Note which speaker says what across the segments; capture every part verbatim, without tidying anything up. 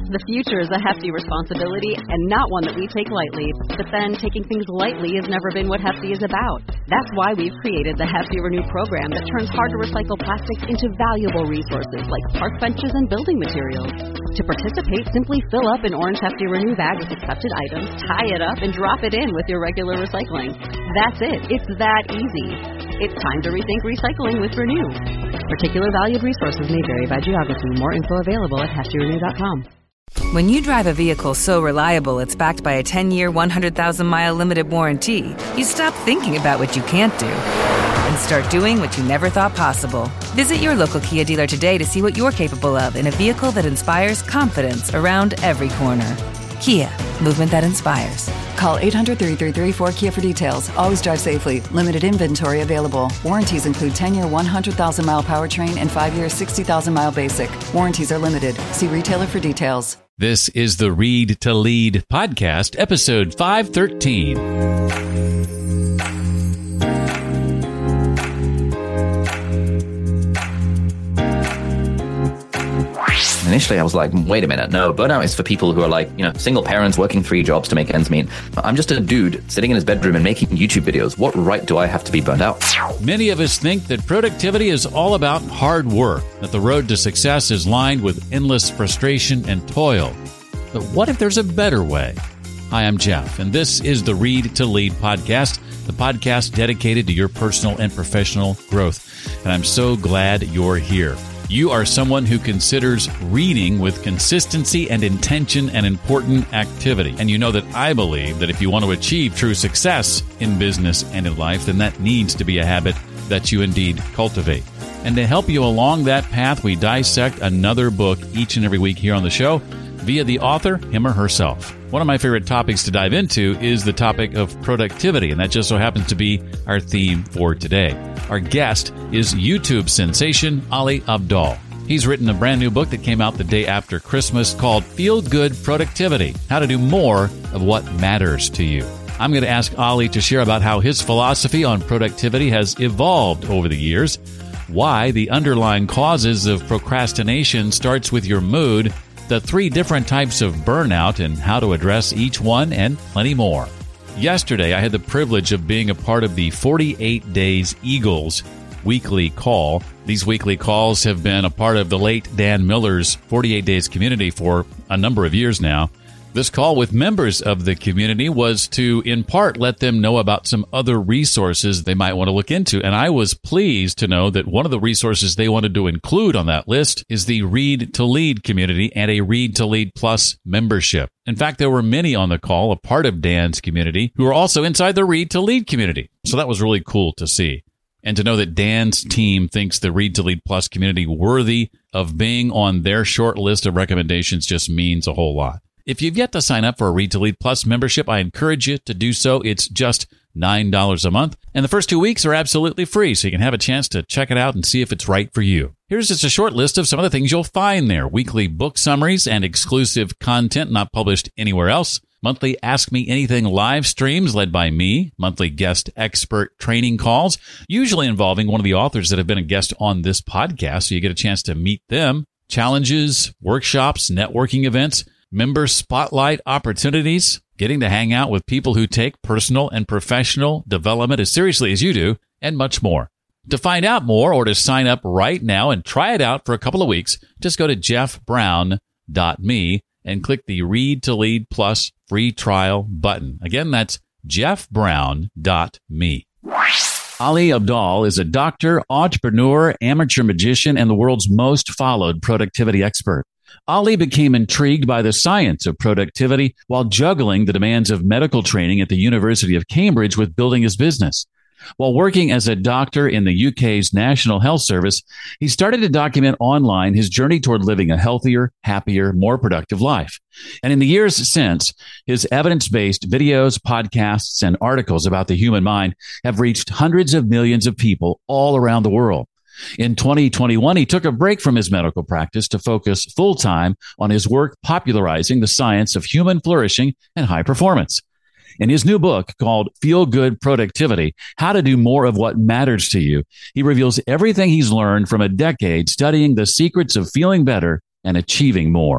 Speaker 1: The future is a hefty responsibility and not one that we take lightly. But then taking things lightly has never been what Hefty is about. That's why we've created the Hefty Renew program that turns hard-to-recycle plastics into valuable resources like park benches and building materials. To participate, simply fill up an orange Hefty Renew bag with accepted items, tie it up, and drop it in with your regular recycling. That's it. It's that easy. It's time to rethink recycling with Renew. Particular valued resources may vary by geography. More info available at hefty renew dot com.
Speaker 2: When you drive a vehicle so reliable it's backed by a ten-year, one hundred thousand mile limited warranty, you stop thinking about what you can't do and start doing what you never thought possible. Visit your local Kia dealer today to see what you're capable of in a vehicle that inspires confidence around every corner. Kia, movement that inspires.
Speaker 3: Call eight hundred, three three three, four K I A for details. Always drive safely. Limited inventory available. Warranties include ten-year, one hundred thousand mile powertrain and five-year, sixty thousand mile basic. Warranties are limited. See retailer for details.
Speaker 4: This is the Read to Lead podcast, episode five thirteen.
Speaker 5: Initially, I was like, wait a minute, no, burnout is for people who are like, you know, single parents working three jobs to make ends meet. I'm just a dude sitting in his bedroom and making YouTube videos. What right do I have to be burnt out?
Speaker 4: Many of us think that productivity is all about hard work, that the road to success is lined with endless frustration and toil. But what if there's a better way? Hi, I'm Jeff, and this is the Read to Lead podcast, the podcast dedicated to your personal and professional growth. And I'm so glad you're here. You are someone who considers reading with consistency and intention an important activity. And you know that I believe that if you want to achieve true success in business and in life, then that needs to be a habit that you indeed cultivate. And to help you along that path, we dissect another book each and every week here on the show via the author, him or herself. One of my favorite topics to dive into is the topic of productivity, and that just so happens to be our theme for today. Our guest is YouTube sensation Ali Abdaal. He's written a brand new book that came out the day after Christmas called Feel Good Productivity: How to Do More of What Matters to You. I'm going to ask Ali to share about how his philosophy on productivity has evolved over the years, why the underlying causes of procrastination starts with your mood, the three different types of burnout and how to address each one, and plenty more. Yesterday, I had the privilege of being a part of the forty-eight Days Eagles weekly call. These weekly calls have been a part of the late Dan Miller's forty-eight Days community for a number of years now. This call with members of the community was to, in part, let them know about some other resources they might want to look into. And I was pleased to know that one of the resources they wanted to include on that list is the Read to Lead community and a Read to Lead Plus membership. In fact, there were many on the call, a part of Dan's community, who are also inside the Read to Lead community. So that was really cool to see. And to know that Dan's team thinks the Read to Lead Plus community worthy of being on their short list of recommendations just means a whole lot. If you've yet to sign up for a Read to Lead Plus membership, I encourage you to do so. It's just nine dollars a month, and the first two weeks are absolutely free, so you can have a chance to check it out and see if it's right for you. Here's just a short list of some of the things you'll find there: weekly book summaries and exclusive content not published anywhere else, monthly Ask Me Anything live streams led by me, monthly guest expert training calls, usually involving one of the authors that have been a guest on this podcast, so you get a chance to meet them, challenges, workshops, networking events, member spotlight opportunities, getting to hang out with people who take personal and professional development as seriously as you do, and much more. To find out more or to sign up right now and try it out for a couple of weeks, just go to jeff brown dot me and click the Read to Lead Plus free trial button. Again, that's jeff brown dot me. Ali Abdaal is a doctor, entrepreneur, amateur magician, and the world's most followed productivity expert. Ali became intrigued by the science of productivity while juggling the demands of medical training at the University of Cambridge with building his business. While working as a doctor in the U K's National Health Service, he started to document online his journey toward living a healthier, happier, more productive life. And in the years since, his evidence-based videos, podcasts, and articles about the human mind have reached hundreds of millions of people all around the world. In twenty twenty-one, he took a break from his medical practice to focus full-time on his work popularizing the science of human flourishing and high performance. In his new book called Feel Good Productivity: How to Do More of What Matters to You, he reveals everything he's learned from a decade studying the secrets of feeling better and achieving more.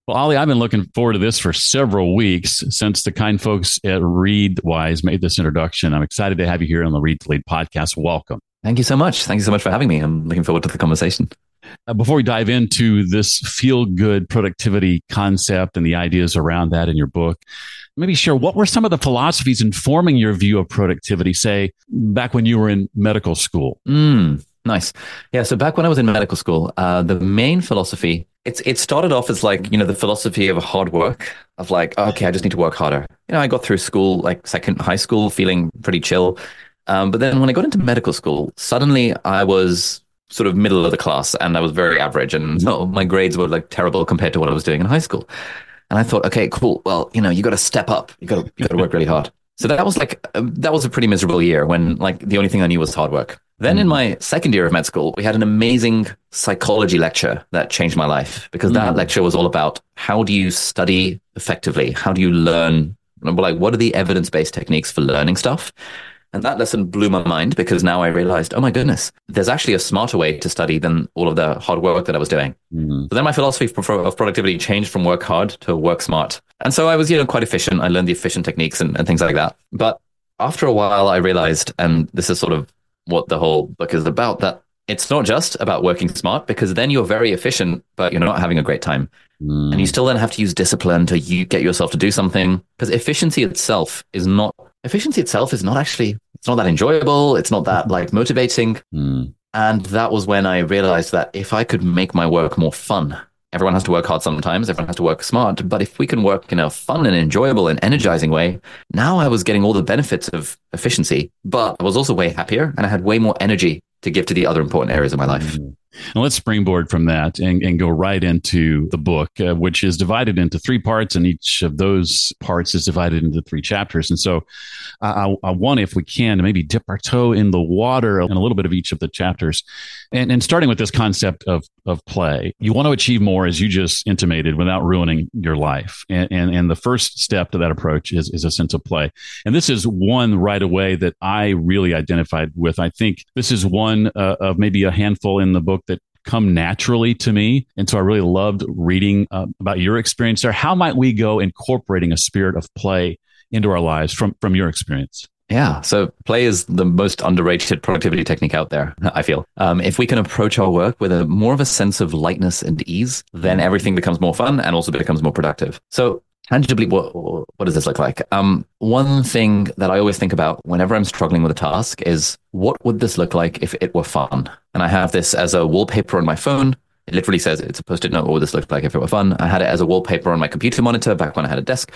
Speaker 4: Well, Ollie, I've been looking forward to this for several weeks since the kind folks at Readwise made this introduction. I'm excited to have you here on the Read to Lead podcast. Welcome.
Speaker 5: Thank you so much. Thank you so much for having me. I'm looking forward to the conversation.
Speaker 4: Uh, before we dive into this feel-good productivity concept and the ideas around that in your book, maybe share what were some of the philosophies informing your view of productivity, say, back when you were in medical school?
Speaker 5: Mm, nice. Yeah, so back when I was in medical school, uh, the main philosophy, it's it started off as like, you know, the philosophy of hard work, of like, okay, I just need to work harder. You know, I got through school, like second high school, feeling pretty chill. Um, but then when I got into medical school, suddenly I was sort of middle of the class and I was very average, and so my grades were like terrible compared to what I was doing in high school. And I thought, okay, cool. Well, you know, you got to step up. You got to you got to work really hard. So that was like um, that was a pretty miserable year when like the only thing I knew was hard work. Then in my second year of med school, we had an amazing psychology lecture that changed my life, because that lecture was all about how do you study effectively? How do you learn? Like, what are the evidence-based techniques for learning stuff? And that lesson blew my mind, because now I realized, oh my goodness, there's actually a smarter way to study than all of the hard work that I was doing. Mm-hmm. So then my philosophy of productivity changed from work hard to work smart. And so I was, you know, quite efficient. I learned the efficient techniques and, and things like that. But after a while, I realized, and this is sort of what the whole book is about, that it's not just about working smart, because then you're very efficient, but you're not having a great time. Mm. And you still then have to use discipline to you get yourself to do something, because efficiency itself is not Efficiency itself is not actually, it's not that enjoyable. It's not that like motivating. Mm. And that was when I realized that if I could make my work more fun, everyone has to work hard sometimes, everyone has to work smart, but if we can work in a fun and enjoyable and energizing way, now I was getting all the benefits of efficiency, but I was also way happier and I had way more energy to give to the other important areas of my life. Mm.
Speaker 4: And let's springboard from that and, and go right into the book, uh, which is divided into three parts, and each of those parts is divided into three chapters. And so I, I want, if we can, to maybe dip our toe in the water in a little bit of each of the chapters. And, and starting with this concept of, of play, you want to achieve more, as you just intimated, without ruining your life. And, and, and the first step to that approach is, is a sense of play. And this is one right away that I really identified with. I think this is one uh, of maybe a handful in the book that come naturally to me. And so I really loved reading uh, about your experience there. How might we go incorporating a spirit of play into our lives from, from your experience?
Speaker 5: Yeah. So play is the most underrated productivity technique out there, I feel. Um, if we can approach our work with a more of a sense of lightness and ease, then everything becomes more fun and also becomes more productive. So tangibly, what, what does this look like? Um, one thing that I always think about whenever I'm struggling with a task is, what would this look like if it were fun? And I have this as a wallpaper on my phone. It literally says, it's a post-it note, what would this look like if it were fun? I had it as a wallpaper on my computer monitor back when I had a desk.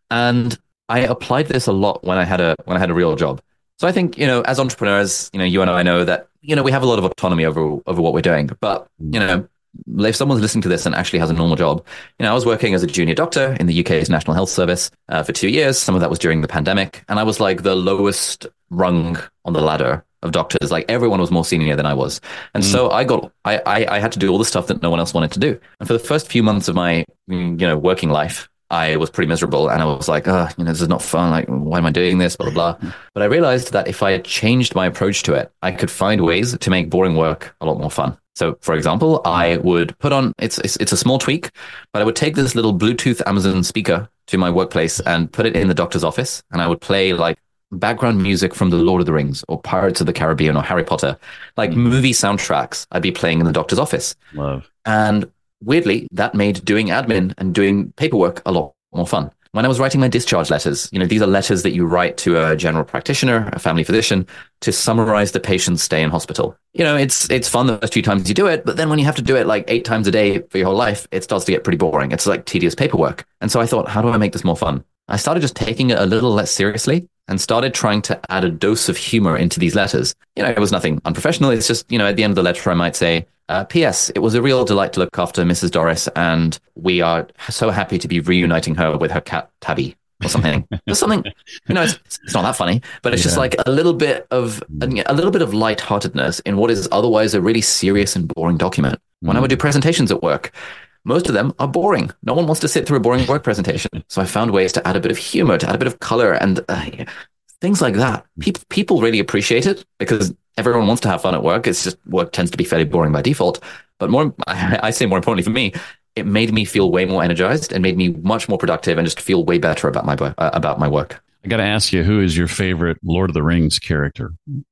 Speaker 5: And I applied this a lot when I had a when I had a real job. So I think, you know, as entrepreneurs, you know, you and I know that, you know, we have a lot of autonomy over over what we're doing. But, you know, if someone's listening to this and actually has a normal job, you know, I was working as a junior doctor in the U K's National Health Service uh, for two years. Some of that was during the pandemic. And I was like the lowest rung on the ladder of doctors. Like, everyone was more senior than I was. And mm. so I got, I, I, I had to do all the stuff that no one else wanted to do. And for the first few months of my, you know, working life, I was pretty miserable, and I was like, oh, you know, this is not fun. Like, why am I doing this? Blah, blah, blah. But I realized that if I had changed my approach to it, I could find ways to make boring work a lot more fun. So, for example, I would put on, it's, it's, it's a small tweak, but I would take this little Bluetooth Amazon speaker to my workplace and put it in the doctor's office. And I would play like background music from The Lord of the Rings or Pirates of the Caribbean or Harry Potter, like mm. movie soundtracks I'd be playing in the doctor's office.
Speaker 4: Love.
Speaker 5: And weirdly, that made doing admin and doing paperwork a lot more fun. When I was writing my discharge letters, you know, these are letters that you write to a general practitioner, a family physician, to summarize the patient's stay in hospital. You know, it's it's fun the first few times you do it, but then when you have to do it like eight times a day for your whole life, it starts to get pretty boring. It's like tedious paperwork. And so I thought, how do I make this more fun? I started just taking it a little less seriously and started trying to add a dose of humor into these letters. You know, it was nothing unprofessional. It's just, you know, at the end of the letter, I might say, uh, P S, it was a real delight to look after Missus Doris, and we are so happy to be reuniting her with her cat, Tabby, or something. Just something, you know, it's, it's not that funny, but it's yeah. just like a little bit of, a little bit of lightheartedness in what is otherwise a really serious and boring document. When mm. I would do presentations at work, most of them are boring. No one wants to sit through a boring work presentation. So I found ways to add a bit of humor, to add a bit of color, and uh, things like that. People people really appreciate it because everyone wants to have fun at work. It's just work tends to be fairly boring by default. But more, I, I say more importantly for me, it made me feel way more energized and made me much more productive and just feel way better about my uh, about my work.
Speaker 4: I got to ask you, who is your favorite Lord of the Rings character?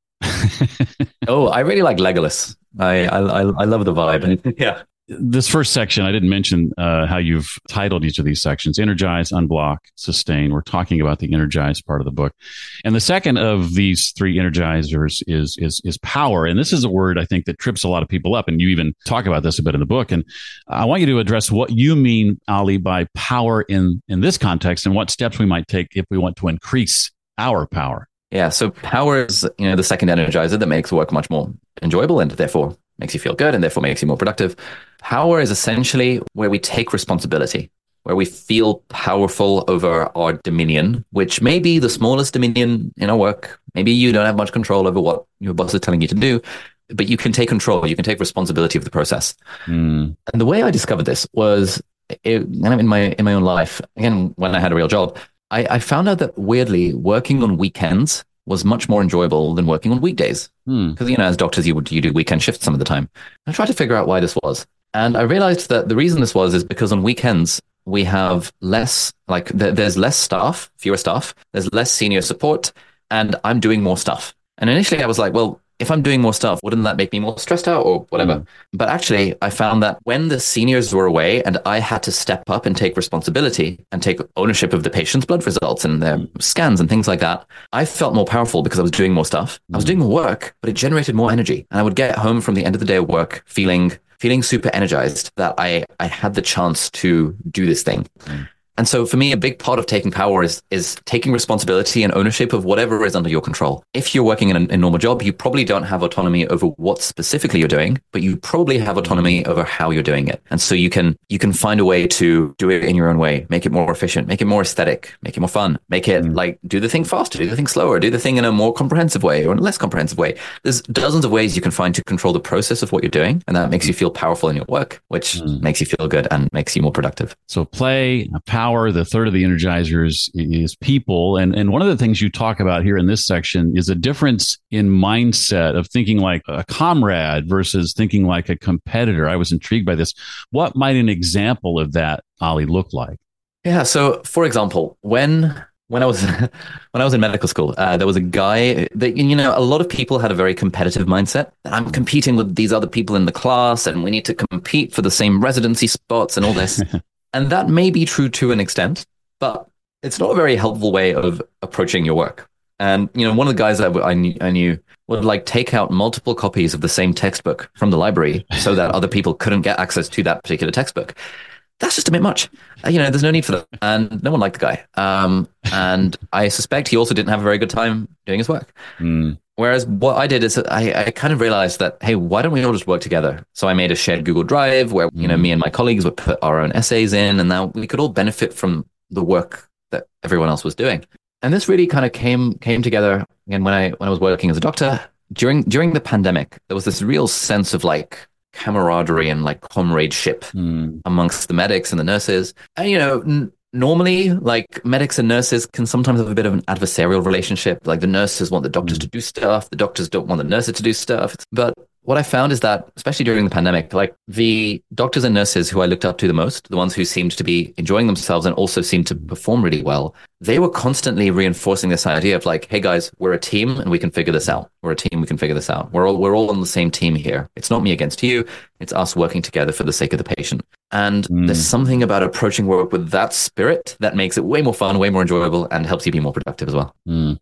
Speaker 5: Oh, I really like Legolas. I I, I love the vibe. Yeah.
Speaker 4: This first section, I didn't mention uh, how you've titled each of these sections: energize, unblock, sustain. We're talking about the energize part of the book. And the second of these three energizers is, is, is power. And this is a word I think that trips a lot of people up. And you even talk about this a bit in the book. And I want you to address what you mean, Ali, by power in, in this context, and what steps we might take if we want to increase our power.
Speaker 5: Yeah. So power is, you know, the second energizer that makes work much more enjoyable and therefore makes you feel good and therefore makes you more productive. Power is essentially where we take responsibility, where we feel powerful over our dominion, which may be the smallest dominion in our work. Maybe you don't have much control over what your boss is telling you to do, but you can take control. You can take responsibility of the process. Mm. And the way I discovered this was it, in my in my own life. Again, when I had a real job, I, I found out that weirdly, working on weekends was much more enjoyable than working on weekdays. Because, hmm. you know, as doctors, you would you do weekend shifts some of the time. I tried to figure out why this was. And I realized that the reason this was is because on weekends, we have less, like th- there's less staff, fewer staff, there's less senior support, and I'm doing more stuff. And initially I was like, well, if I'm doing more stuff, wouldn't that make me more stressed out or whatever? Mm. But actually, I found that when the seniors were away and I had to step up and take responsibility and take ownership of the patient's blood results and their mm. scans and things like that, I felt more powerful because I was doing more stuff. Mm. I was doing more work, but it generated more energy. And I would get home from the end of the day of work feeling feeling super energized that I, I had the chance to do this thing. Mm. And so for me, a big part of taking power is is taking responsibility and ownership of whatever is under your control. If you're working in a, a normal job, you probably don't have autonomy over what specifically you're doing, but you probably have autonomy over how you're doing it. And so you can you can find a way to do it in your own way, make it more efficient, make it more aesthetic, make it more fun, make it mm. like do the thing faster, do the thing slower, do the thing in a more comprehensive way or in a less comprehensive way. There's dozens of ways you can find to control the process of what you're doing. And that makes you feel powerful in your work, which mm. makes you feel good and makes you more productive.
Speaker 4: So play, power, the third of the energizers is people. And, and one of the things you talk about here in this section is a difference in mindset of thinking like a comrade versus thinking like a competitor. I was intrigued by this. What might an example of that, Ali, look like?
Speaker 5: Yeah. So for example, when when I was when I was in medical school, uh, there was a guy that, you know, a lot of people had a very competitive mindset. I'm competing with these other people in the class and we need to compete for the same residency spots and all this. And that may be true to an extent, but it's not a very helpful way of approaching your work. And, you know, one of the guys that I knew, I knew would like take out multiple copies of the same textbook from the library so that other people couldn't get access to that particular textbook. That's just a bit much. Uh, you know, there's no need for that. And no one liked the guy. Um, and I suspect he also didn't have a very good time doing his work. Mm. Whereas what I did is I, I kind of realized that, hey, why don't we all just work together? So I made a shared Google Drive where, you know, me and my colleagues would put our own essays in, and now we could all benefit from the work that everyone else was doing. And this really kind of came came together again when I when I was working as a doctor. During during the pandemic, there was this real sense of like camaraderie and like comradeship mm. amongst the medics and the nurses. And, you know, n- normally, like medics and nurses can sometimes have a bit of an adversarial relationship. Like the nurses want the doctors mm. to do stuff. The doctors don't want the nurses to do stuff. But what I found is that, especially during the pandemic, like the doctors and nurses who I looked up to the most, the ones who seemed to be enjoying themselves and also seemed to perform really well, they were constantly reinforcing this idea of like, hey guys, we're a team and we can figure this out. We're a team, we can figure this out. We're all we're all on the same team here. It's not me against you. It's us working together for the sake of the patient. And mm. there's something about approaching work with that spirit that makes it way more fun, way more enjoyable, and helps you be more productive as well.
Speaker 4: Mm.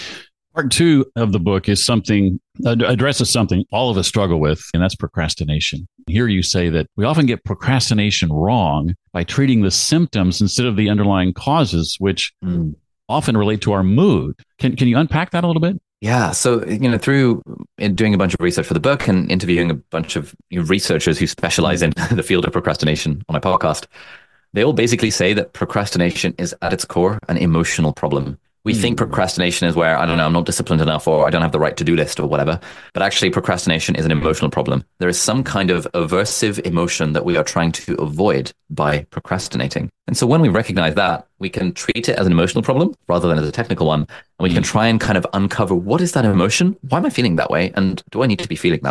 Speaker 4: Part two of the book is something, uh, addresses something all of us struggle with, and that's procrastination. Here you say that we often get procrastination wrong by treating the symptoms instead of the underlying causes, which mm. often relate to our mood. Can can you unpack that a little bit?
Speaker 5: Yeah. So, you know, through doing a bunch of research for the book and interviewing a bunch of you know, researchers who specialize in the field of procrastination on my podcast, they all basically say that procrastination is at its core an emotional problem. We mm. think procrastination is where, I don't know, I'm not disciplined enough or I don't have the right to-do list or whatever. But actually, procrastination is an emotional problem. There is some kind of aversive emotion that we are trying to avoid by procrastinating. And so when we recognize that, we can treat it as an emotional problem rather than as a technical one. And we can try and kind of uncover, what is that emotion? Why am I feeling that way? And do I need to be feeling that way?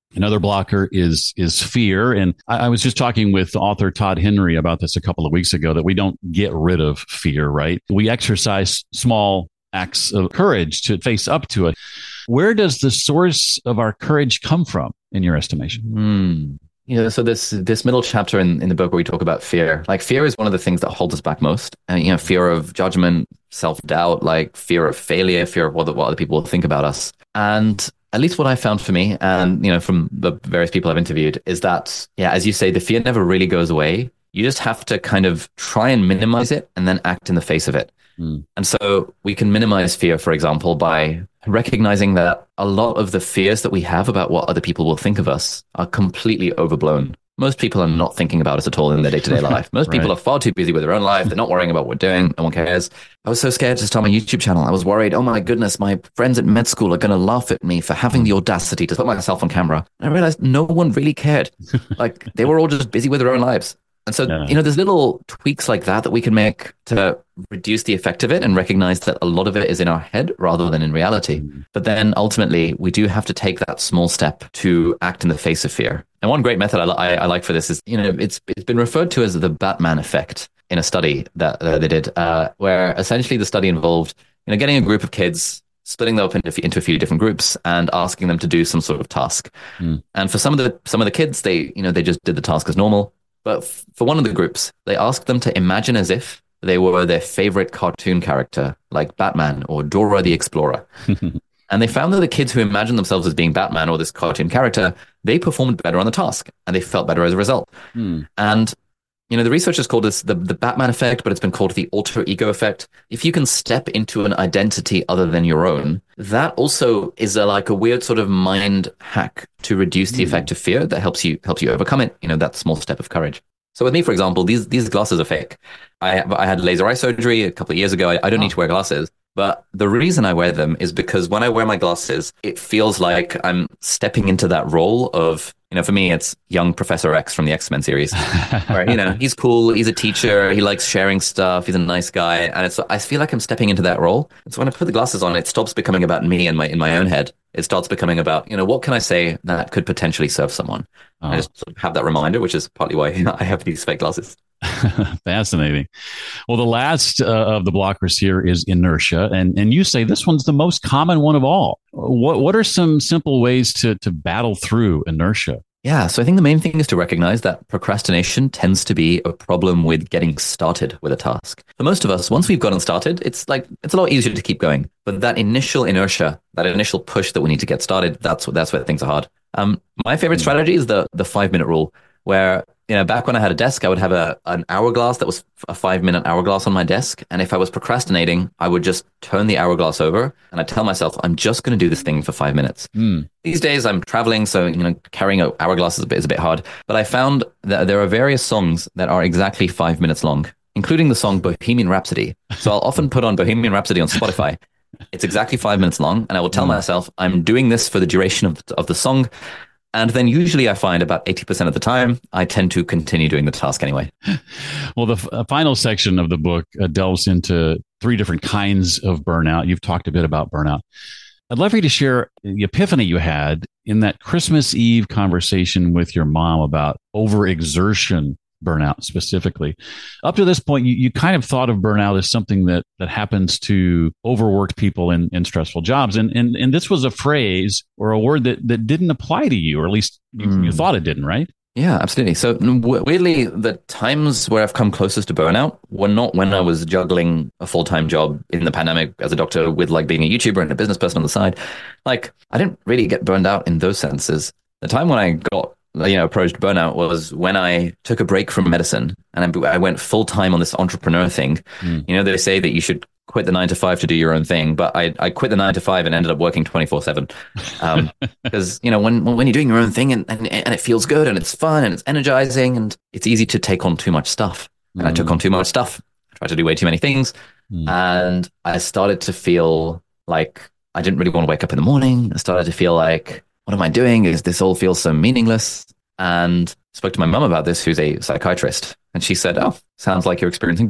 Speaker 4: Another blocker is is fear. And I, I was just talking with author Todd Henry about this a couple of weeks ago, that we don't get rid of fear, right? We exercise small acts of courage to face up to it. Where does the source of our courage come from, in your estimation?
Speaker 5: Mm. You know, so this this middle chapter in, in the book where we talk about fear, like fear is one of the things that holds us back most. And, you know, fear of judgment, self-doubt, like fear of failure, fear of what, what other people will think about us. And at least what I found for me, and, you know, from the various people I've interviewed, is that, yeah, as you say, the fear never really goes away. You just have to kind of try and minimize it and then act in the face of it. Mm. And so we can minimize fear, for example, by recognizing that a lot of the fears that we have about what other people will think of us are completely overblown. Most people are not thinking about us at all in their day-to-day life. Most right. people are far too busy with their own life. They're not worrying about what we're doing. No one cares. I was so scared to start my YouTube channel. I was worried, oh my goodness, my friends at med school are going to laugh at me for having the audacity to put myself on camera. And I realized no one really cared. Like, they were all just busy with their own lives. And so, yeah. you know, there's little tweaks like that that we can make to reduce the effect of it and recognize that a lot of it is in our head rather than in reality. Mm. But then ultimately, we do have to take that small step to act in the face of fear. And one great method I, I, I like for this is, you know, it's it's been referred to as the Batman effect in a study that uh, they did, uh, where essentially the study involved, you know, getting a group of kids, splitting them up into, into a few different groups and asking them to do some sort of task. Mm. And for some of the some of the kids, they, you know, they just did the task as normal. But f- for one of the groups, they asked them to imagine as if they were their favorite cartoon character, like Batman or Dora the Explorer. And they found that the kids who imagined themselves as being Batman or this cartoon character, they performed better on the task and they felt better as a result. Hmm. And, you know, the researchers called this the, the Batman effect, but it's been called the alter ego effect. If you can step into an identity other than your own, that also is a, like a weird sort of mind hack to reduce the hmm. effect of fear that helps you helps you overcome it. You know, that small step of courage. So with me, for example, these these glasses are fake. I I had laser eye surgery a couple of years ago. I, I don't oh. need to wear glasses. But the reason I wear them is because when I wear my glasses, it feels like I'm stepping into that role of, you know, for me, it's young Professor X from the X-Men series, where, you know, he's cool, he's a teacher, he likes sharing stuff, he's a nice guy. And it's, I feel like I'm stepping into that role. And so when I put the glasses on, it stops becoming about me and my, in my own head. It starts becoming about, you know, what can I say that could potentially serve someone? Oh. I just sort of have that reminder, which is partly why I have these fake glasses.
Speaker 4: Fascinating. Well, the last uh, of the blockers here is inertia, and and you say this one's the most common one of all. What what are some simple ways to to battle through inertia?
Speaker 5: Yeah, so I think the main thing is to recognize that procrastination tends to be a problem with getting started with a task. For most of us, once we've gotten started, it's like it's a lot easier to keep going. But that initial inertia, that initial push that we need to get started, that's that's where things are hard. Um, my favorite strategy is the the five minute rule, where, you know, back when I had a desk, I would have a an hourglass that was a five minute hourglass on my desk. And if I was procrastinating, I would just turn the hourglass over and I'd tell myself, I'm just going to do this thing for five minutes. Mm. These days I'm traveling, so, you know, carrying an hourglass is a bit, is a bit hard. But I found that there are various songs that are exactly five minutes long, including the song Bohemian Rhapsody. So I'll often put on Bohemian Rhapsody on Spotify. It's exactly five minutes long. And I will tell mm. myself, I'm doing this for the duration of the, of the song. And then usually I find about eighty percent of the time, I tend to continue doing the task anyway.
Speaker 4: Well, the f- final section of the book uh, delves into three different kinds of burnout. You've talked a bit about burnout. I'd love for you to share the epiphany you had in that Christmas Eve conversation with your mom about overexertion burnout specifically. Up to this point, you, you kind of thought of burnout as something that that happens to overworked people in, in stressful jobs. And, and and this was a phrase or a word that, that didn't apply to you, or at least you, mm. you thought it didn't, right?
Speaker 5: Yeah, absolutely. So w- weirdly, the times where I've come closest to burnout were not when I was juggling a full-time job in the pandemic as a doctor with like being a YouTuber and a business person on the side. Like, I didn't really get burned out in those senses. The time when I got you know, approached burnout was when I took a break from medicine and I, I went full time on this entrepreneur thing. Mm. You know, they say that you should quit the nine to five to do your own thing, but I, I quit the nine to five and ended up working twenty-four seven. Um, because, you know, when, when you're doing your own thing and, and, and it feels good and it's fun and it's energizing and it's easy to take on too much stuff. And mm. I took on too much stuff. I tried to do way too many things. Mm. And I started to feel like I didn't really want to wake up in the morning. I started to feel like, what am I doing? Is this all feels so meaningless? And spoke to my mum about this, who's a psychiatrist. And she said, oh, sounds like you're experiencing burnout.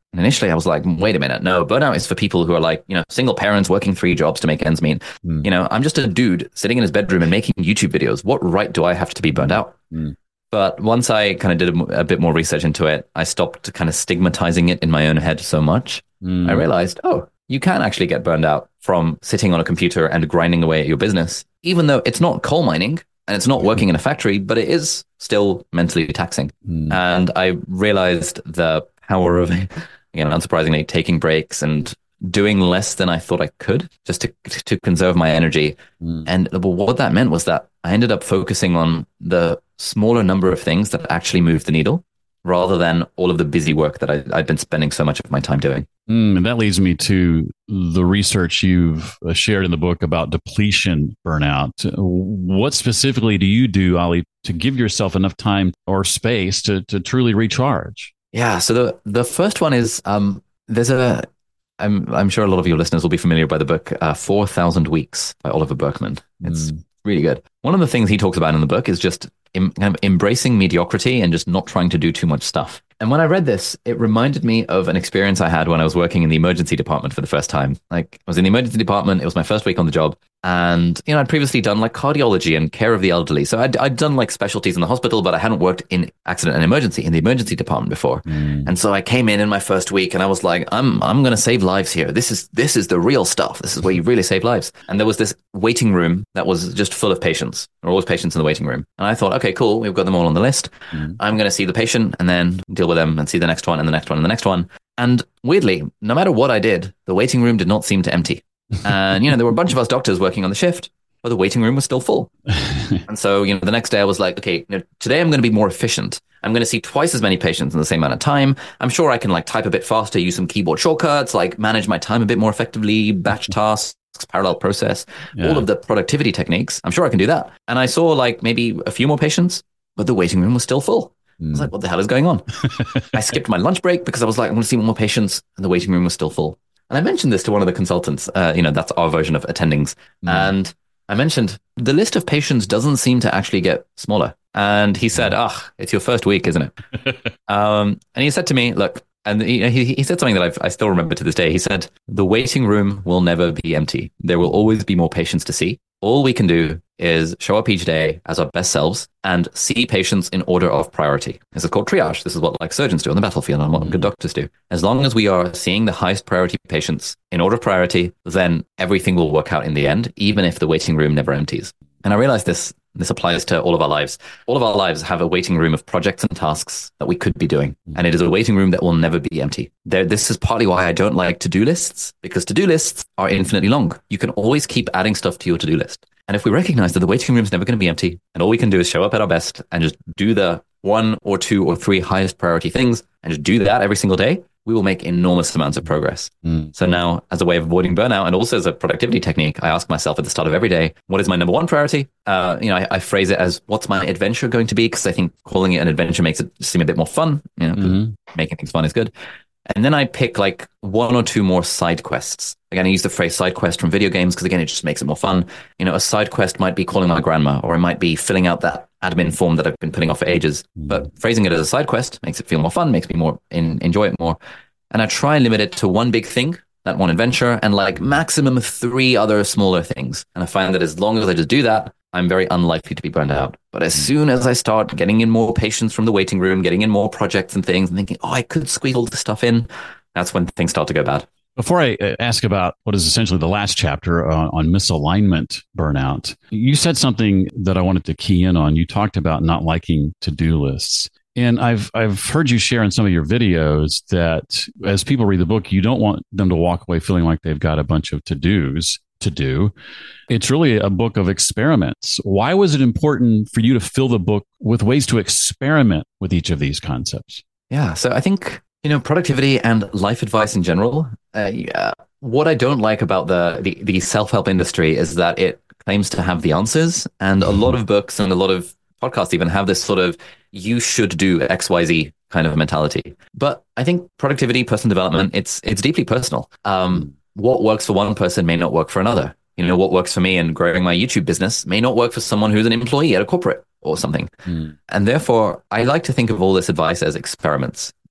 Speaker 5: And initially I was like, wait a minute, no, burnout is for people who are like, you know, single parents working three jobs to make ends meet. Mm. You know, I'm just a dude sitting in his bedroom and making YouTube videos. What right do I have to be burnt out? Mm. But once I kind of did a, a bit more research into it, I stopped kind of stigmatizing it in my own head so much. Mm. I realized, oh, you can actually get burned out from sitting on a computer and grinding away at your business, even though it's not coal mining and it's not working in a factory, but it is still mentally taxing. Mm. And I realized the power of, again, unsurprisingly, taking breaks and doing less than I thought I could just to to conserve my energy. Mm. And what that meant was that I ended up focusing on the smaller number of things that actually move the needle rather than all of the busy work that I, I'd been spending so much of my time doing.
Speaker 4: Mm, and that leads me to the research you've shared in the book about depletion burnout. What specifically do you do, Ali, to give yourself enough time or space to to truly recharge?
Speaker 5: Yeah, so the the first one is um, there's a I'm I'm sure a lot of your listeners will be familiar by the book uh, four thousand Weeks by Oliver Burkeman. It's mm. really good. One of the things he talks about in the book is just em- kind of embracing mediocrity and just not trying to do too much stuff. And when I read this, it reminded me of an experience I had when I was working in the emergency department for the first time. Like, I was in the emergency department. It was my first week on the job. And, you know, I'd previously done like cardiology and care of the elderly. So I'd, I'd done like specialties in the hospital, but I hadn't worked in accident and emergency in the emergency department before. Mm. And so I came in in my first week and I was like, I'm, I'm going to save lives here. This is, this is the real stuff. This is where you really save lives. And there was this waiting room that was just full of patients. There were always patients in the waiting room. And I thought, okay, cool. We've got them all on the list. Mm. I'm going to see the patient and then deal with them and see the next one and the next one and the next one. And weirdly, no matter what I did, the waiting room did not seem to empty. And, you know, there were a bunch of us doctors working on the shift, but the waiting room was still full. And so, you know, the next day I was like, okay, you know, today I'm going to be more efficient. I'm going to see twice as many patients in the same amount of time. I'm sure I can like type a bit faster, use some keyboard shortcuts, like manage my time a bit more effectively, batch tasks, parallel process, yeah. all of the productivity techniques. I'm sure I can do that. And I saw like maybe a few more patients, but the waiting room was still full. I was like, what the hell is going on? I skipped my lunch break because I was like, I want to see more patients, and the waiting room was still full. And I mentioned this to one of the consultants. Uh, you know, that's our version of attendings. Mm. And I mentioned the list of patients doesn't seem to actually get smaller. And he said, ah, oh, it's your first week, isn't it? um, and he said to me, look, and he, he, he said something that I've, I still remember to this day. He said, the waiting room will never be empty. There will always be more patients to see. All we can do is show up each day as our best selves and see patients in order of priority. This is called triage. This is what like surgeons do on the battlefield and what mm-hmm. good doctors do. As long as we are seeing the highest priority patients in order of priority, then everything will work out in the end, even if the waiting room never empties. And I realized this, this applies to all of our lives. All of our lives have a waiting room of projects and tasks that we could be doing. And it is a waiting room that will never be empty. There, this is partly why I don't like to-do lists, because to-do lists are infinitely long. You can always keep adding stuff to your to-do list. And if we recognize that the waiting room is never going to be empty and all we can do is show up at our best and just do the one or two or three highest priority things and just do that every single day, we will make enormous amounts of progress. Mm. So now, as a way of avoiding burnout and also as a productivity technique, I ask myself at the start of every day, what is my number one priority? Uh, you know, I, I phrase it as, what's my adventure going to be? Because I think calling it an adventure makes it seem a bit more fun. You know, mm-hmm. making things fun is good. And then I pick like one or two more side quests. Again, I use the phrase side quest from video games because, again, it just makes it more fun. You know, a side quest might be calling my grandma, or it might be filling out that admin form that I've been putting off for ages. But phrasing it as a side quest makes it feel more fun, makes me more in, enjoy it more. And I try and limit it to one big thing, that one adventure, and like maximum three other smaller things. And I find that as long as I just do that, I'm very unlikely to be burned out. But as soon as I start getting in more patients from the waiting room, getting in more projects and things, and thinking, oh, I could squeeze all this stuff in, that's when things start to go bad.
Speaker 4: Before I ask about what is essentially the last chapter on, on misalignment burnout, you said something that I wanted to key in on. You talked about not liking to-do lists. And I've I've heard you share in some of your videos that as people read the book, you don't want them to walk away feeling like they've got a bunch of to-dos to do. It's really a book of experiments. Why was it important for you to fill the book with ways to experiment with each of these concepts?
Speaker 5: Yeah, so I think, you know, productivity and life advice in general, uh, yeah, what I don't like about the, the, the self-help industry is that it claims to have the answers. And a lot of books and a lot of podcasts even have this sort of, you should do X Y Z kind of mentality. But I think productivity, personal development, it's it's deeply personal. Um, what works for one person may not work for another. You know, what works for me in growing my YouTube business may not work for someone who's an employee at a corporate or something. Mm. And therefore, I like to think of all this advice as experiments.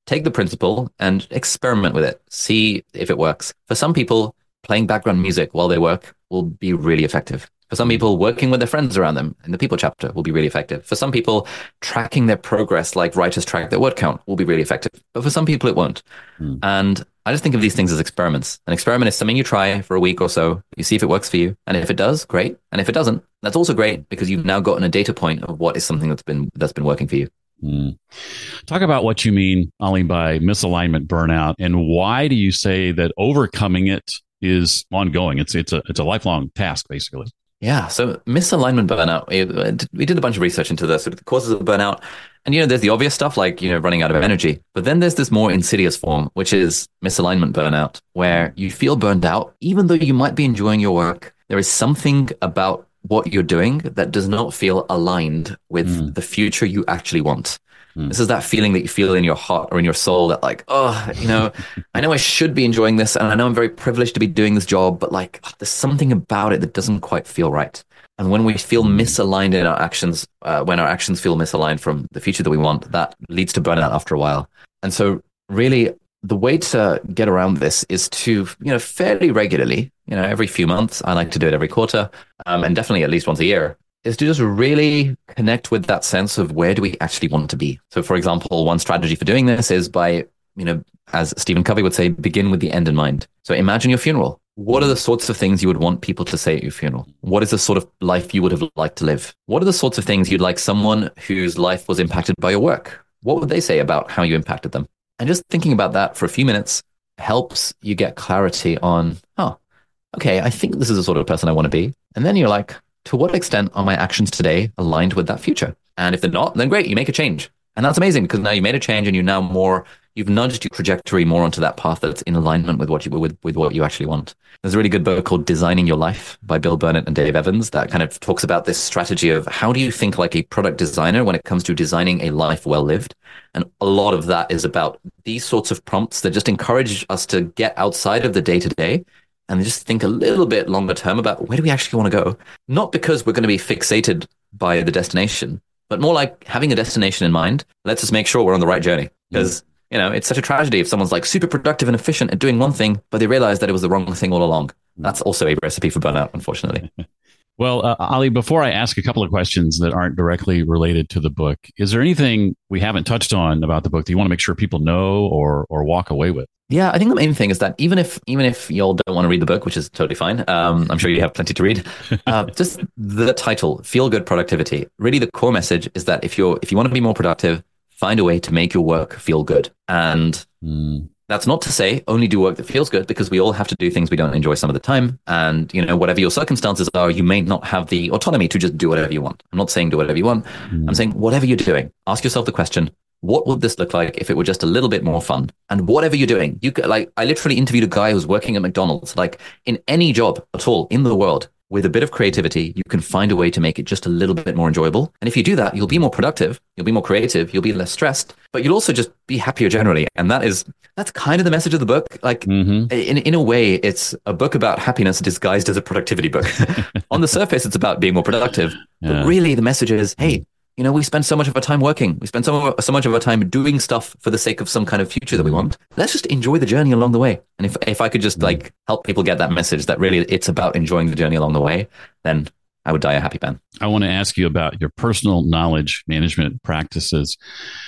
Speaker 5: take the principle and experiment with it. See if it works. For some people, playing background music while they work will be really effective. For some people, working with their friends around them in the people chapter will be really effective. For some people, tracking their progress like writers track their word count will be really effective. But for some people, it won't. Mm. And I just think of these things as experiments. An experiment is something you try for a week or so. You see if it works for you. And if it does, great. And if it doesn't, that's also great because you've now gotten a data point of what is something that's been that's been working for you.
Speaker 4: Mm. Talk about what you mean, Ali, by misalignment burnout, and why do you say that overcoming it is ongoing? It's it's a it's a lifelong task, basically.
Speaker 5: Yeah. So misalignment burnout, we did a bunch of research into this, the causes of burnout. And, you know, there's the obvious stuff like, you know, running out of energy. But then there's this more insidious form, which is misalignment burnout, where you feel burned out, even though you might be enjoying your work. There is something about what you're doing that does not feel aligned with mm. the future you actually want. Mm. This is that feeling that you feel in your heart or in your soul that like, oh, you know, I know I should be enjoying this and I know I'm very privileged to be doing this job, but like oh, there's something about it that doesn't quite feel right. And when we feel misaligned in our actions, uh, when our actions feel misaligned from the future that we want, that leads to burnout after a while. And so really the way to get around this is to, you know, fairly regularly, you know, every few months, I like to do it every quarter, um, and definitely at least once a year, is to just really connect with that sense of where do we actually want to be. So for example, one strategy for doing this is by, you know, as Stephen Covey would say, begin with the end in mind. So imagine your funeral. What are the sorts of things you would want people to say at your funeral? What is the sort of life you would have liked to live? What are the sorts of things you'd like someone whose life was impacted by your work? What would they say about how you impacted them? And just thinking about that for a few minutes helps you get clarity on, oh, okay, I think this is the sort of person I want to be. And then you're like, to what extent are my actions today aligned with that future? And if they're not, then great, you make a change. And that's amazing because now you made a change and you're now more, you've nudged your trajectory more onto that path that's in alignment with what you with, with what you actually want. There's a really good book called Designing Your Life by Bill Burnett and Dave Evans that kind of talks about this strategy of how do you think like a product designer when it comes to designing a life well lived. And a lot of that is about these sorts of prompts that just encourage us to get outside of the day-to-day and just think a little bit longer term about where do we actually want to go? Not because we're going to be fixated by the destination, but more like having a destination in mind. Let's just make sure we're on the right journey. Because, mm. you know, it's such a tragedy if someone's like super productive and efficient at doing one thing, but they realize that it was the wrong thing all along. That's also a recipe for burnout, unfortunately.
Speaker 4: Well, uh, Ali, before I ask a couple of questions that aren't directly related to the book, is there anything we haven't touched on about the book that you want to make sure people know or or walk away with?
Speaker 5: Yeah, I think the main thing is that even if even if y'all don't want to read the book, which is totally fine, um, I'm sure you have plenty to read. Uh, just the title, Feel Good Productivity. Really, the core message is that if you're if you want to be more productive, find a way to make your work feel good. And mm. that's not to say only do work that feels good, because we all have to do things we don't enjoy some of the time. And you know, whatever your circumstances are, you may not have the autonomy to just do whatever you want. I'm not saying do whatever you want. Mm. I'm saying whatever you're doing, ask yourself the question, what would this look like if it were just a little bit more fun? And whatever you're doing, you could, like, I literally interviewed a guy who's working at McDonald's, like in any job at all in the world, with a bit of creativity, you can find a way to make it just a little bit more enjoyable. And if you do that, you'll be more productive, you'll be more creative, you'll be less stressed, but you'll also just be happier generally. And that is, that's kind of the message of the book. Like mm-hmm. in, in a way, it's a book about happiness disguised as a productivity book. On the surface, it's about being more productive, yeah. but really the message is, hey, you know, we spend so much of our time working. We spend so, so much of our time doing stuff for the sake of some kind of future that we want. Let's just enjoy the journey along the way. And if if I could just like help people get that message that really it's about enjoying the journey along the way, then I would die a happy man.
Speaker 4: I want to ask you about your personal knowledge management practices.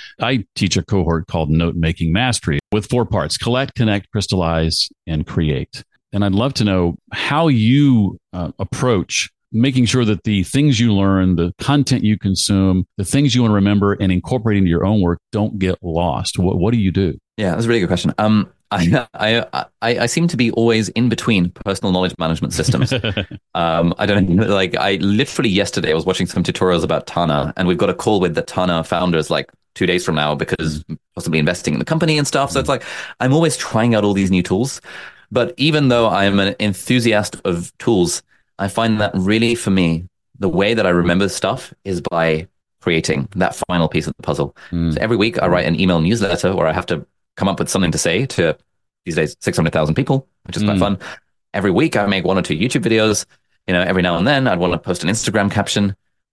Speaker 4: I teach a cohort called Note Making Mastery with four parts: collect, connect, crystallize, and create. And I'd love to know how you uh, approach making sure that the things you learn, the content you consume, the things you want to remember and incorporate into your own work don't get lost. What what do you do?
Speaker 5: Yeah, that's a really good question. Um, I, I I I seem to be always in between personal knowledge management systems. um, I don't know, like I literally yesterday I was watching some tutorials about Tana, and we've got a call with the Tana founders like two days from now because possibly investing in the company and stuff. So it's like I'm always trying out all these new tools. But even though I'm an enthusiast of tools, I find that really, for me, the way that I remember stuff is by creating that final piece of the puzzle. Mm. So every week I write an email newsletter where I have to come up with something to say to, these days, six hundred thousand people, which is mm. quite fun. Every week I make one or two YouTube videos. You know, every now and then I'd want to post an Instagram caption.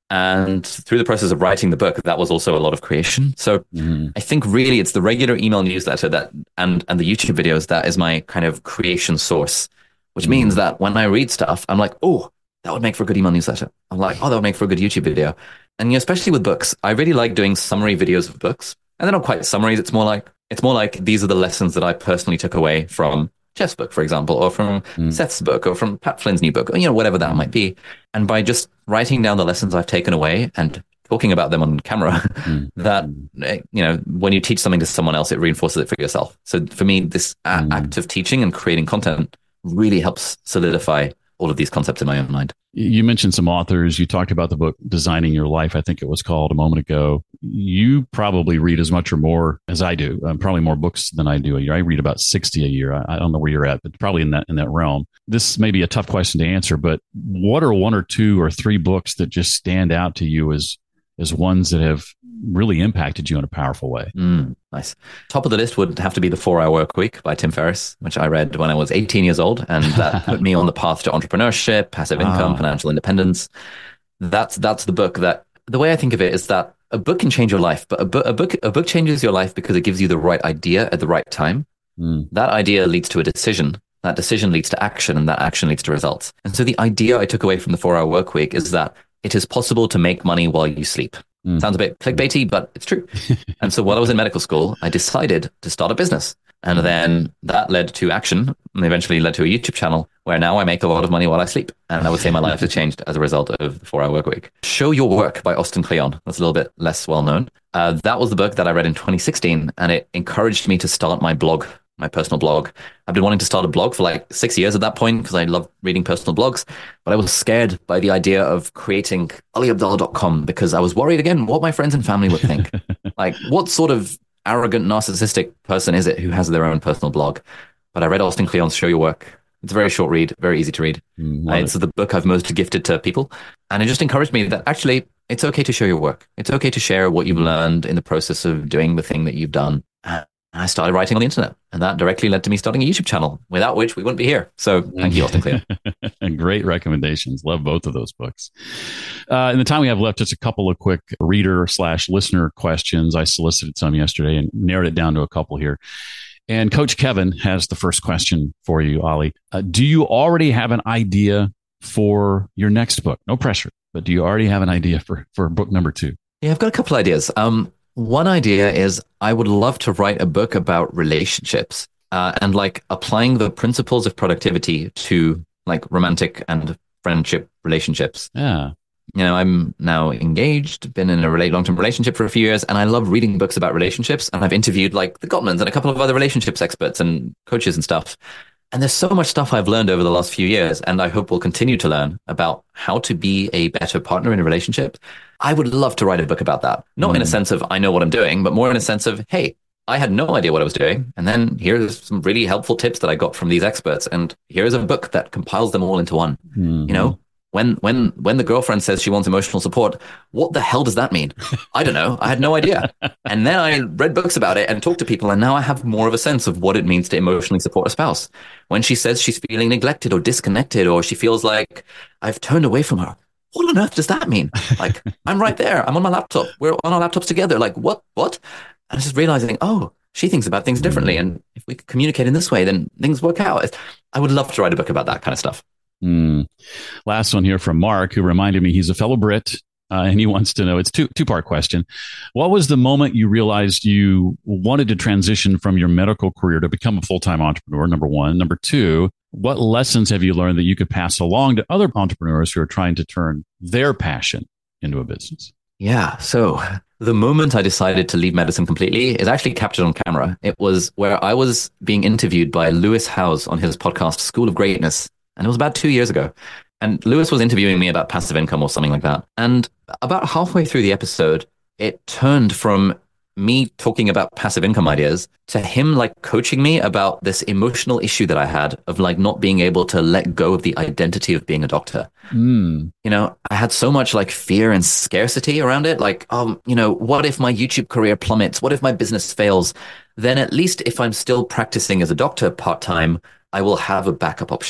Speaker 5: And through the process of writing the book, that was also a lot of creation. So mm-hmm. I think really it's the regular email newsletter that and and the YouTube videos that is my kind of creation source, which mm-hmm. means that when I read stuff, I'm like, oh, that would make for a good email newsletter. I'm like, oh, that would make for a good YouTube video. And you know, especially with books, I really like doing summary videos of books. And they're not quite summaries. It's more like it's more like these are the lessons that I personally took away from Jeff's book, for example, or from mm. Seth's book, or from Pat Flynn's new book, or, you know, whatever that might be. And by just writing down the lessons I've taken away and talking about them on camera, mm. that, you know, when you teach something to someone else, it reinforces it for yourself. So for me, this mm. act of teaching and creating content really helps solidify all of these concepts in my own mind.
Speaker 4: You mentioned some authors. You talked about the book Designing Your Life, I think it was called, a moment ago. You probably read as much or more as I do, um, probably more books than I do a year. I read about sixty a year. I, I don't know where you're at, but probably in that in that realm. This may be a tough question to answer, but what are one or two or three books that just stand out to you as as ones that have really impacted you in a powerful way?
Speaker 5: Mm, nice. Top of the list would have to be The four hour Work Week by Tim Ferriss, which I read when I was eighteen years old. And that put me on the path to entrepreneurship, passive income, ah. financial independence. That's that's the book that, the way I think of it is that a book can change your life, but a, bu- a book a book changes your life because it gives you the right idea at the right time. Mm. That idea leads to a decision. That decision leads to action, and that action leads to results. And so the idea I took away from The four hour Work Week is that it is possible to make money while you sleep. Mm. Sounds a bit clickbaity, but it's true. And so while I was in medical school, I decided to start a business. And then that led to action and eventually led to a YouTube channel where now I make a lot of money while I sleep. And I would say my life has changed as a result of The four hour Work Week. Show Your Work by Austin Kleon. That's a little bit less well known. Uh, that was the book that I read in twenty sixteen, and it encouraged me to start my blog, my personal blog. I've been wanting to start a blog for like six years at that point because I love reading personal blogs, but I was scared by the idea of creating ali abdallah dot com because I was worried again what my friends and family would think. Like, what sort of arrogant, narcissistic person is it who has their own personal blog? But I read Austin Kleon's Show Your Work. It's a very short read, very easy to read. Mm, uh, it's it. the book I've most gifted to people. And it just encouraged me that actually it's okay to show your work. It's okay to share what you've learned in the process of doing the thing that you've done. And I started writing on the internet, and that directly led to me starting a YouTube channel, without which we wouldn't be here. So thank you, Austin Kleon.
Speaker 4: Great recommendations. Love both of those books. Uh, in the time we have left, just a couple of quick reader slash listener questions. I solicited some yesterday and narrowed it down to a couple here. And Coach Kevin has the first question for you, Ali. Uh, do you already have an idea for your next book? No pressure, but do you already have an idea for, for book number two?
Speaker 5: Yeah, I've got a couple ideas. Um, One idea is I would love to write a book about relationships uh, and like applying the principles of productivity to like romantic and friendship relationships.
Speaker 4: Yeah.
Speaker 5: You know, I'm now engaged, been in a rela- long-term relationship for a few years, and I love reading books about relationships. And I've interviewed like the Gottmans and a couple of other relationships experts and coaches and stuff. And there's so much stuff I've learned over the last few years, and I hope we'll continue to learn about how to be a better partner in a relationship. I would love to write a book about that. Not mm. in a sense of I know what I'm doing, but more in a sense of, hey, I had no idea what I was doing. And then here's some really helpful tips that I got from these experts. And here's a book that compiles them all into one. Mm-hmm. You know, when when when the girlfriend says she wants emotional support, what the hell does that mean? I don't know. I had no idea. And then I read books about it and talked to people. And now I have more of a sense of what it means to emotionally support a spouse. When she says she's feeling neglected or disconnected, or she feels like I've turned away from her, what on earth does that mean? Like, I'm right there. I'm on my laptop. We're on our laptops together. Like, what? What? And just realizing, oh, she thinks about things differently. And if we communicate in this way, then things work out. I would love to write a book about that kind of stuff.
Speaker 4: Mm. Last one here from Mark, who reminded me he's a fellow Brit. Uh, and he wants to know, it's two two part question. What was the moment you realized you wanted to transition from your medical career to become a full-time entrepreneur? Number one. Number two, what lessons have you learned that you could pass along to other entrepreneurs who are trying to turn their passion into a business?
Speaker 5: Yeah. So the moment I decided to leave medicine completely is actually captured on camera. It was where I was being interviewed by Lewis Howes on his podcast, School of Greatness. And it was about two years ago. And Lewis was interviewing me about passive income or something like that. And about halfway through the episode, it turned from me talking about passive income ideas to him like coaching me about this emotional issue that I had of like not being able to let go of the identity of being a doctor.
Speaker 4: Mm.
Speaker 5: You know, I had so much like fear and scarcity around it. Like, um, you know, what if my YouTube career plummets? What if my business fails? Then at least if I'm still practicing as a doctor part-time, I will have a backup option.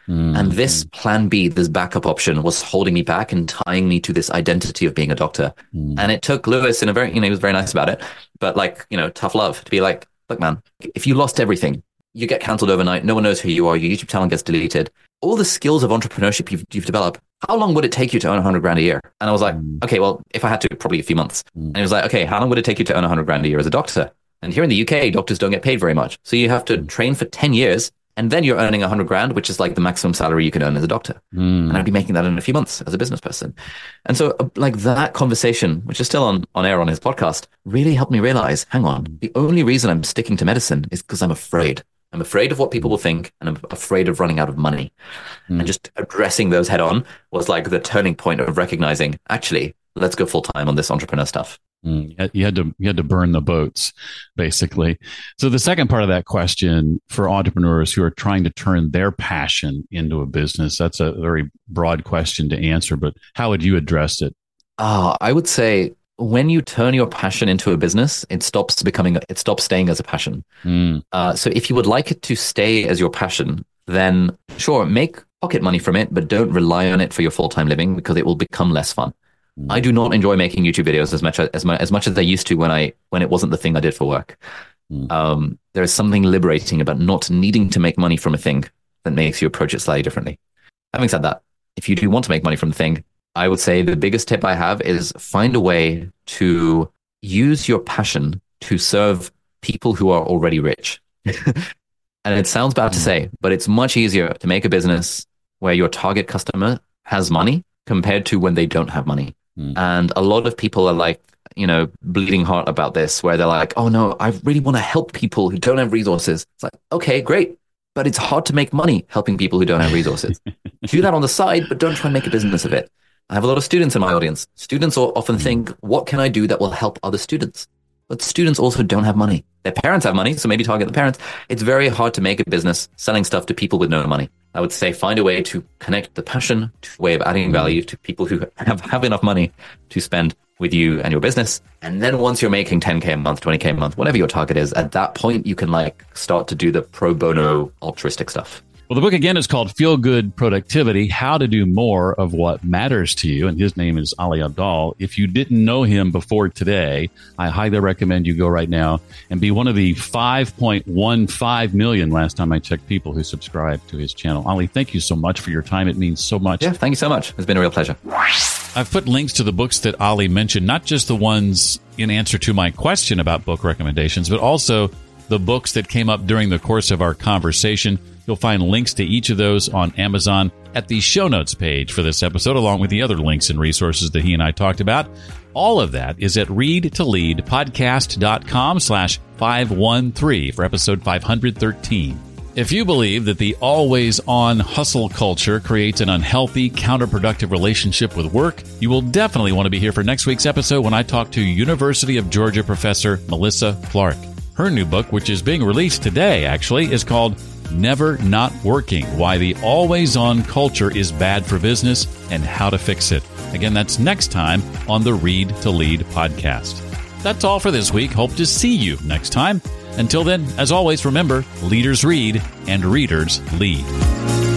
Speaker 5: Mm-hmm. And this plan B, this backup option, was holding me back and tying me to this identity of being a doctor. Mm-hmm. And it took Lewis in a very, you know, he was very nice about it, but like, you know, tough love to be like, look, man, if you lost everything, you get canceled overnight, no one knows who you are, your YouTube channel gets deleted, all the skills of entrepreneurship you've, you've developed, how long would it take you to earn one hundred grand a year? And I was like, mm. okay, well, if I had to, probably a few months. Mm. And he was like, okay, how long would it take you to earn one hundred grand a year as a doctor? And here in the U K, doctors don't get paid very much. So you have to train for ten years and then you're earning one hundred grand, which is like the maximum salary you can earn as a doctor. Mm. And I'd be making that in a few months as a business person. And so uh, like that conversation, which is still on, on air on his podcast, really helped me realize, hang on, the only reason I'm sticking to medicine is because I'm afraid. I'm afraid of what people will think, and I'm afraid of running out of money. Mm. And just addressing those head on was like the turning point of recognizing, actually, let's go full time on this entrepreneur stuff.
Speaker 4: Mm. You had to you had to burn the boats, basically. So the second part of that question for entrepreneurs who are trying to turn their passion into a business, that's a very broad question to answer, but how would you address it?
Speaker 5: Uh, I would say, when you turn your passion into a business, it stops becoming, it stops staying as a passion. Mm. Uh, so if you would like it to stay as your passion, then sure, make pocket money from it, but don't rely on it for your full-time living because it will become less fun. Mm. I do not enjoy making YouTube videos as much as, as much as much as I used to when I when it wasn't the thing I did for work. Mm. Um, there is something liberating about not needing to make money from a thing that makes you approach it slightly differently. Having said that, if you do want to make money from the thing, I would say the biggest tip I have is find a way to use your passion to serve people who are already rich. And it sounds bad to say, but it's much easier to make a business where your target customer has money compared to when they don't have money. Mm. And a lot of people are like, you know, bleeding heart about this, where they're like, oh no, I really want to help people who don't have resources. It's like, okay, great. But it's hard to make money helping people who don't have resources. Do that on the side, but don't try and make a business of it. I have a lot of students in my audience. Students often think, what can I do that will help other students? But students also don't have money. Their parents have money, so maybe target the parents. It's very hard to make a business selling stuff to people with no money. I would say find a way to connect the passion to a way of adding value to people who have, have enough money to spend with you and your business. And then once you're making ten K a month, twenty K a month, whatever your target is, at that point, you can like start to do the pro bono altruistic stuff.
Speaker 4: Well, the book again is called Feel Good Productivity, How to Do More of What Matters to You. And his name is Ali Abdaal. If you didn't know him before today, I highly recommend you go right now and be one of the five point one five million, last time I checked, people who subscribe to his channel. Ali, thank you so much for your time. It means so much.
Speaker 5: Yeah, thank you so much. It's been a real pleasure.
Speaker 4: I've put links to the books that Ali mentioned, not just the ones in answer to my question about book recommendations, but also the books that came up during the course of our conversation. You'll find links to each of those on Amazon at the show notes page for this episode, along with the other links and resources that he and I talked about. All of that is at read to lead podcast dot com slash five one three for episode five hundred thirteen. If you believe that the always-on hustle culture creates an unhealthy, counterproductive relationship with work, you will definitely want to be here for next week's episode when I talk to University of Georgia professor Melissa Clark. Her new book, which is being released today, actually, is called Never Not Working, Why the Always-On Culture is Bad for Business and How to Fix It. Again, that's next time on the Read to Lead podcast. That's all for this week. Hope to see you next time. Until then, as always, remember, leaders read and readers lead.